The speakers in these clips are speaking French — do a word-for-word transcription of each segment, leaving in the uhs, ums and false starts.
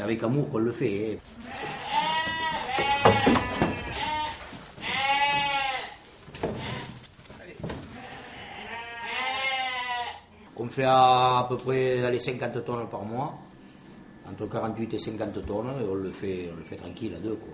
avec amour qu'on le fait. Hein. On fait à, à peu près allez, cinquante tonnes par mois, entre quarante-huit et cinquante tonnes, et on le fait, on le fait tranquille à deux, quoi.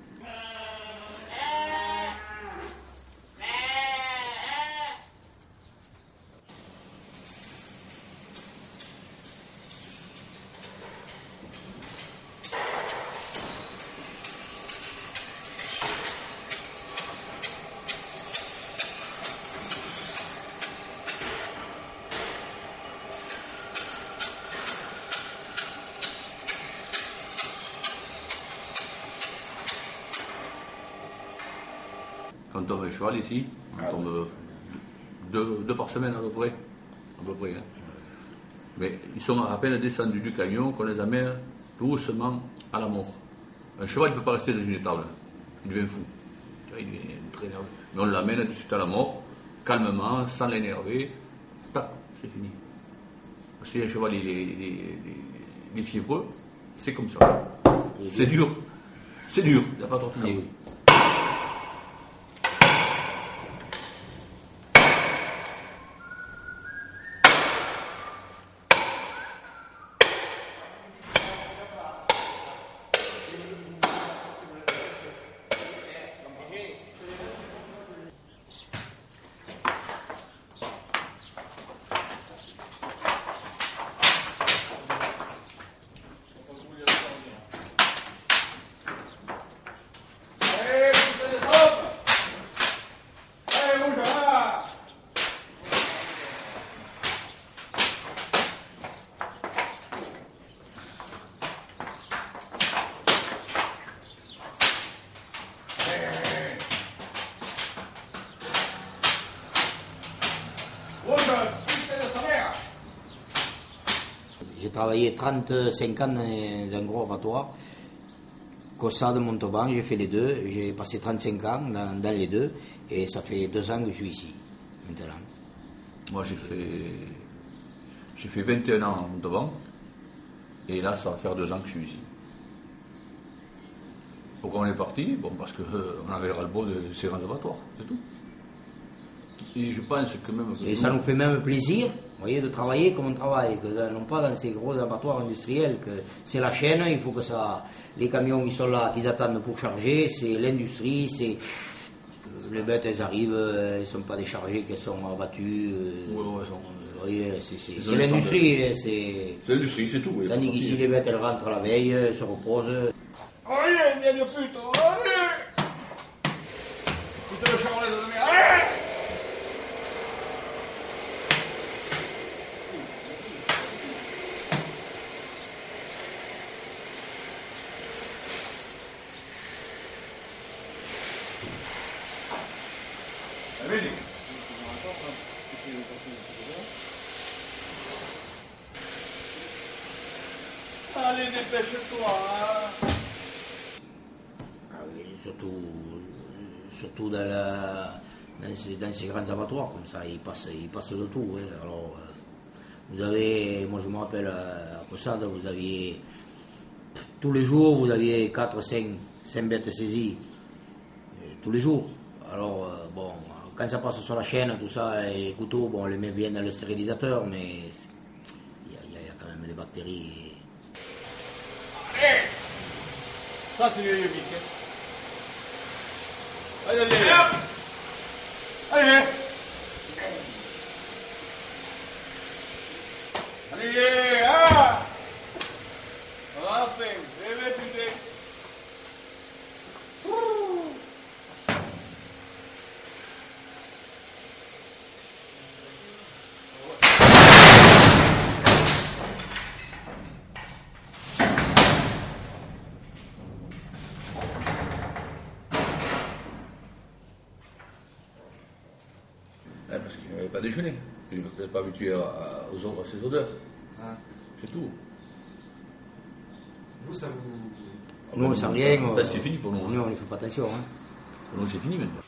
Quand on met le cheval ici, on tombe deux, deux par semaine à peu près. À peu près hein. Mais ils sont à peine descendus du camion qu'on les amène doucement à la mort. Un cheval ne peut pas rester dans une étable, il devient fou. Il devient très nerveux. Mais on l'amène tout de suite à la mort, calmement, sans l'énerver. Tac, c'est fini. Si un cheval il est, il est, il est fiévreux, c'est comme ça. C'est dur. C'est dur, il n'y a pas tortillé. J'ai travaillé trente-cinq ans dans un gros abattoir. Caussade, Montauban, j'ai fait les deux. J'ai passé trente-cinq ans dans, dans les deux. Et ça fait deux ans que je suis ici, maintenant. Moi, j'ai fait, j'ai fait vingt et un ans à Montauban. Et là, ça va faire deux ans que je suis ici. Pourquoi on est parti? Bon, parce qu'on euh, avait le ras-le-bol de ces grands abattoirs, c'est tout. Et je pense que même... Et ça nous fait même plaisir, vous voyez, de travailler comme on travaille, que non pas dans ces gros abattoirs industriels, que c'est la chaîne, il faut que ça... Les camions, ils sont là, qu'ils attendent pour charger, c'est l'industrie, c'est... Les bêtes, elles arrivent, elles ne sont pas déchargées, qu'elles sont abattues. Ouais, ouais, sont... Vous voyez, c'est, c'est, c'est l'industrie, de... c'est... C'est l'industrie, c'est tout. Oui, tandis qu'ici, les bêtes, elles rentrent la veille, elles se reposent. Allez, viens de pute, allez! Putain le charolais de la merde, allez! Vedi? Allez, dépêche-toi! Ah oui, surtout, surtout dans, la, dans, ces, dans ces grands abattoirs, comme ça, ils passent, ils passent de tout. Hein. Alors, euh, vous avez, moi je me rappelle à Caussade, vous aviez, tous les jours, vous aviez quatre, cinq, cinq bêtes saisies, tous les jours. Alors, euh, bon, quand ça passe sur la chaîne, tout ça, les couteaux, bon, on les met bien dans le stérilisateur, mais il y, y, y a quand même des bactéries. Allez! Ça, c'est vieux Mick. Allez, allez, allez! Allez! Allez, ah! Va faire, bébé, putain! Ouais, parce qu'il n'avait pas déjeuné. Il n'était pas habitué à, à, aux, à ces odeurs. Ah. C'est tout. Vous, ça vous... Nous, on sent rien. Ben, c'est fini pour nous. Nous, on ne fait pas attention. Hein. Pour nous, c'est fini maintenant.